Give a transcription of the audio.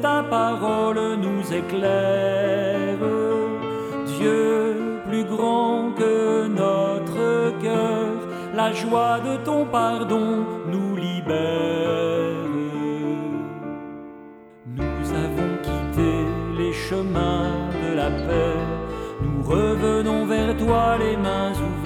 ta parole nous éclaire. Dieu, plus grand que notre cœur, la joie de ton pardon nous libère. Nous avons quitté les chemins de la paix, nous revenons vers toi les mains ouvertes.